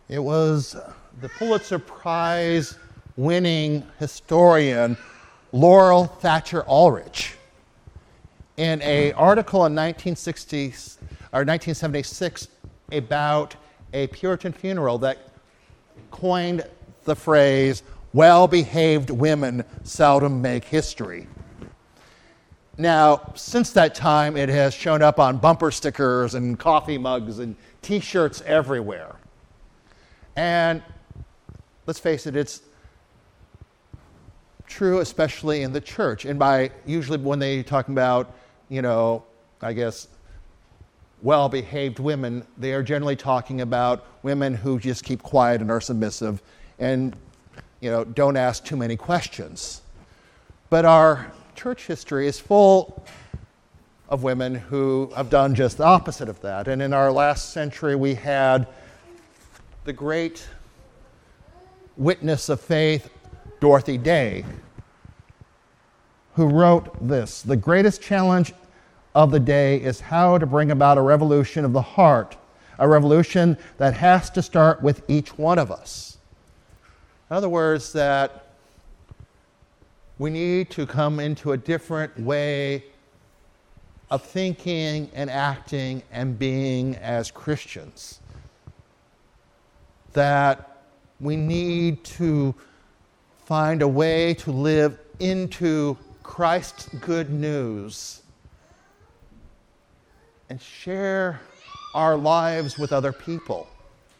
It was the Pulitzer Prize winning historian Laurel Thatcher Ulrich in an article in 1976 about a Puritan funeral that coined the phrase, "Well-behaved women seldom make history." Now, since that time, it has shown up on bumper stickers and coffee mugs and T-shirts everywhere. And let's face it, it's true, especially in the church. And usually when they're talking about, well-behaved women, they are generally talking about women who just keep quiet and are submissive and, don't ask too many questions. But our church history is full of women who have done just the opposite of that. And in our last century, we had the great witness of faith, Dorothy Day, who wrote this: "The greatest challenge of the day is how to bring about a revolution of the heart, a revolution that has to start with each one of us." In other words, that we need to come into a different way of thinking and acting and being as Christians. That we need to find a way to live into Christ's good news and share our lives with other people.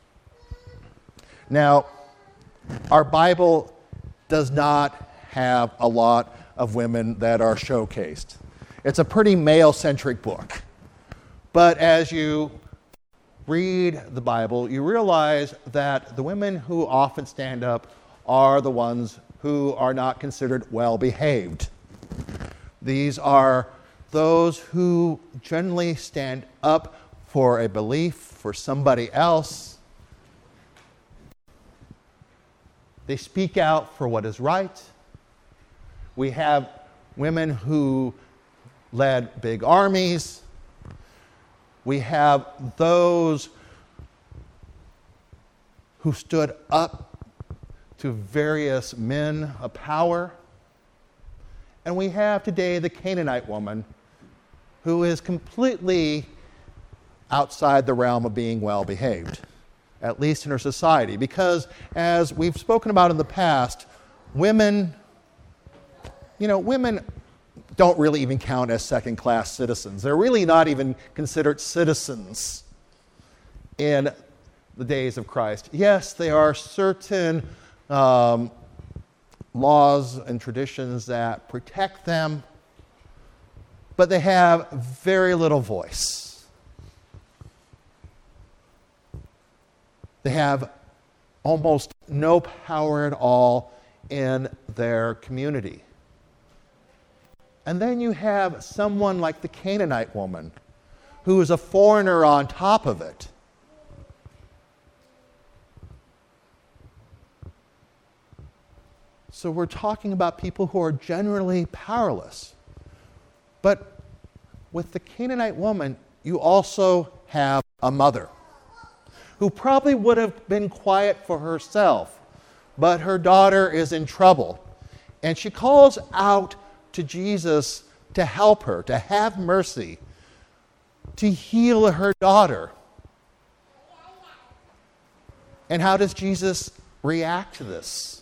Now, our Bible does not have a lot of women that are showcased. It's a pretty male-centric book. But as you read the Bible, you realize that the women who often stand up are the ones who are not considered well-behaved. These are those who generally stand up for a belief, for somebody else. They speak out for what is right. We have women who led big armies. We have those who stood up to various men of power. And we have today the Canaanite woman who is completely outside the realm of being well-behaved, at least in her society. Because as we've spoken about in the past, women don't really even count as second-class citizens. They're really not even considered citizens in the days of Christ. Yes, there are certain laws and traditions that protect them, but they have very little voice. They have almost no power at all in their community. And then you have someone like the Canaanite woman, who is a foreigner on top of it. So we're talking about people who are generally powerless. But with the Canaanite woman, you also have a mother who probably would have been quiet for herself, but her daughter is in trouble. And she calls out to Jesus to help her, to have mercy, to heal her daughter. And how does Jesus react to this?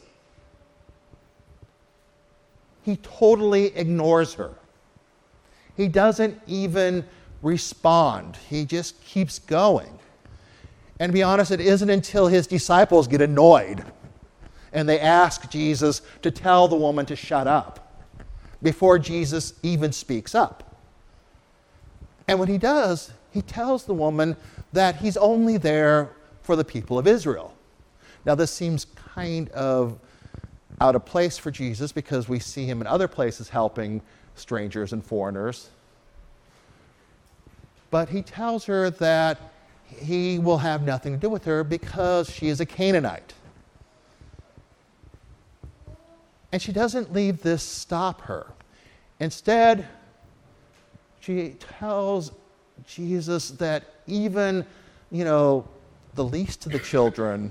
He totally ignores her. He doesn't even respond. He just keeps going. And to be honest, it isn't until his disciples get annoyed and they ask Jesus to tell the woman to shut up before Jesus even speaks up. And when he does, he tells the woman that he's only there for the people of Israel. Now, this seems kind of out of place for Jesus because we see him in other places helping strangers and foreigners. But he tells her that he will have nothing to do with her because she is a Canaanite. And she doesn't leave this stop her. Instead, she tells Jesus that even, the least of the children,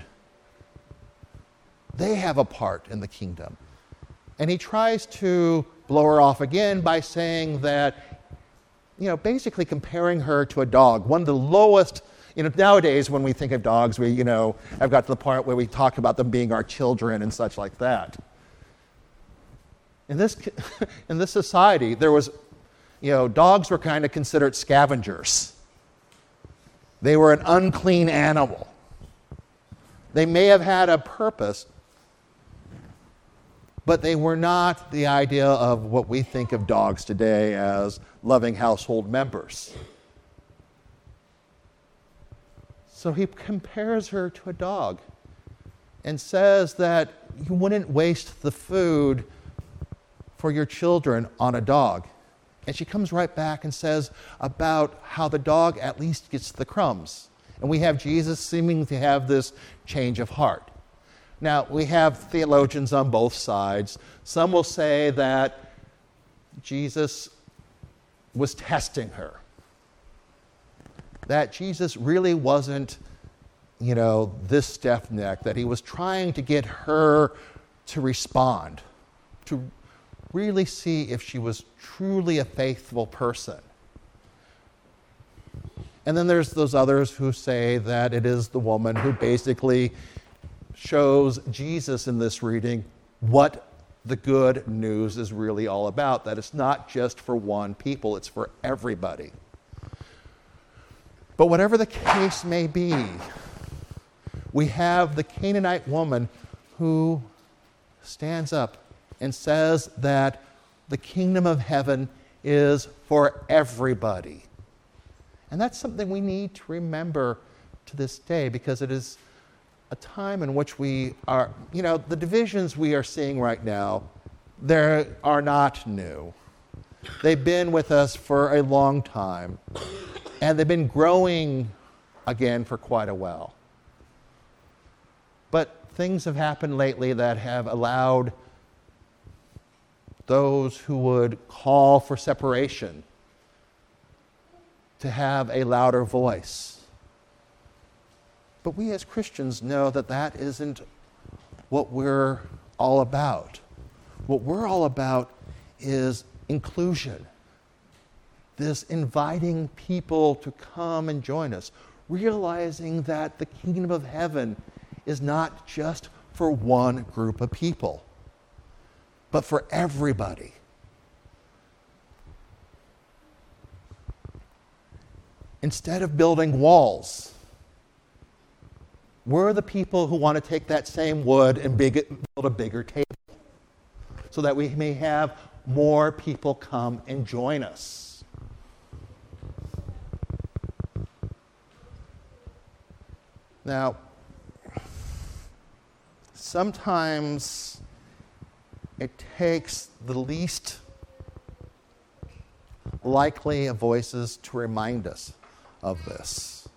they have a part in the kingdom. And he tries to blow her off again by saying that, basically comparing her to a dog, one of the lowest. Nowadays when we think of dogs, we, have got to the point where we talk about them being our children and such like that. In this society, there was, dogs were kind of considered scavengers. They were an unclean animal. They may have had a purpose, but they were not the idea of what we think of dogs today as loving household members. So he compares her to a dog and says that you wouldn't waste the food for your children on a dog. And she comes right back and says about how the dog at least gets the crumbs. And we have Jesus seeming to have this change of heart. Now, we have theologians on both sides. Some will say that Jesus was testing her. That Jesus really wasn't, this stiff-necked, that he was trying to get her to respond, to really see if she was truly a faithful person. And then there's those others who say that it is the woman who basically shows Jesus in this reading what the good news is really all about, that it's not just for one people, it's for everybody. But whatever the case may be, we have the Canaanite woman who stands up and says that the kingdom of heaven is for everybody. And that's something we need to remember to this day, because it is a time in which we are, the divisions we are seeing right now, they are not new. They've been with us for a long time, and they've been growing again for quite a while. But things have happened lately that have allowed those who would call for separation to have a louder voice. But we as Christians know that that isn't what we're all about. What we're all about is inclusion. This inviting people to come and join us, realizing that the kingdom of heaven is not just for one group of people, but for everybody. Instead of building walls, we're the people who want to take that same wood and build a bigger table so that we may have more people come and join us. Now, sometimes it takes the least likely of voices to remind us of this,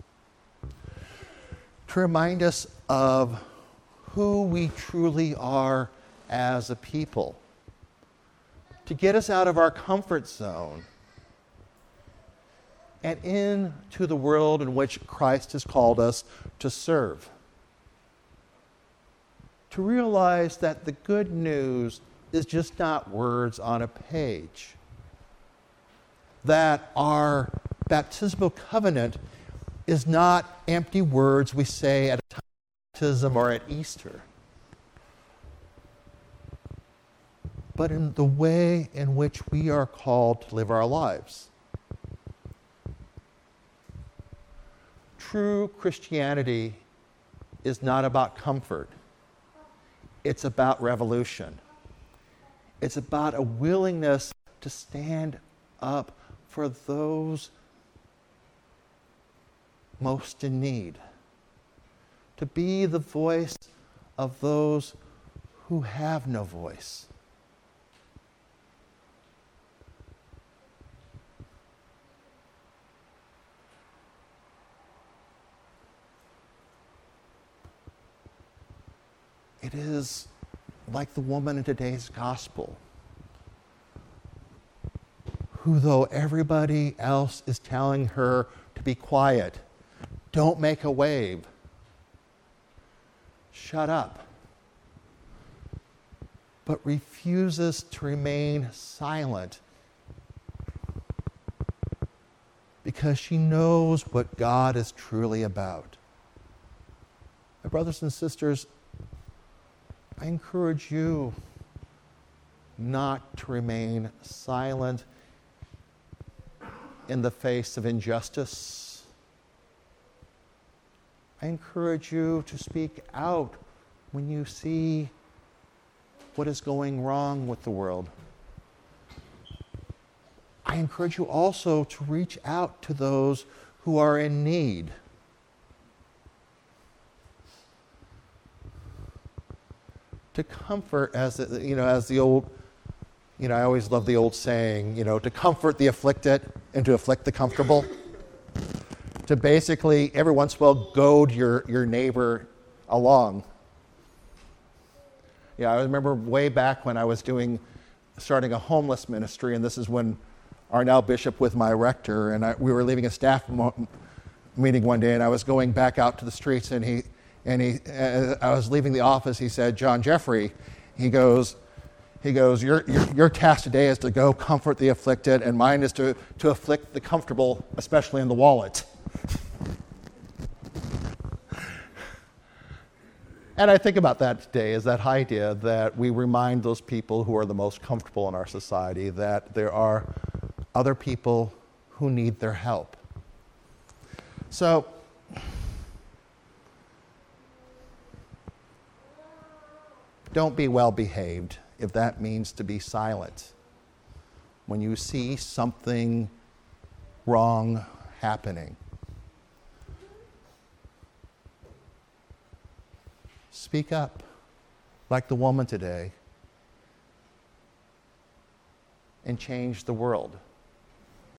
to remind us of who we truly are as a people, to get us out of our comfort zone and into the world in which Christ has called us to serve. To realize that the good news is just not words on a page. That our baptismal covenant is not empty words we say at a time of baptism or at Easter, but in the way in which we are called to live our lives. True Christianity is not about comfort. It's about revolution. It's about a willingness to stand up for those most in need, to be the voice of those who have no voice. It is like the woman in today's gospel, who, though everybody else is telling her to be quiet, don't make a wave, shut up, but refuses to remain silent because she knows what God is truly about. My brothers and sisters, I encourage you not to remain silent in the face of injustice. I encourage you to speak out when you see what is going wrong with the world. I encourage you also to reach out to those who are in need. To comfort, as the old, I always love the old saying, to comfort the afflicted and to afflict the comfortable. To basically, every once in a while, goad your neighbor along. I remember way back when I was starting a homeless ministry, and this is when our now bishop with my rector, and we were leaving a staff meeting one day, and I was going back out to the streets, and I was leaving the office. He said, "John Jeffrey," he goes, your task today is to go comfort the afflicted, and mine is to afflict the comfortable, especially in the wallet. And I think about that today, is that idea that we remind those people who are the most comfortable in our society that there are other people who need their help. So, don't be well behaved if that means to be silent when you see something wrong happening. Speak up, like the woman today, and change the world.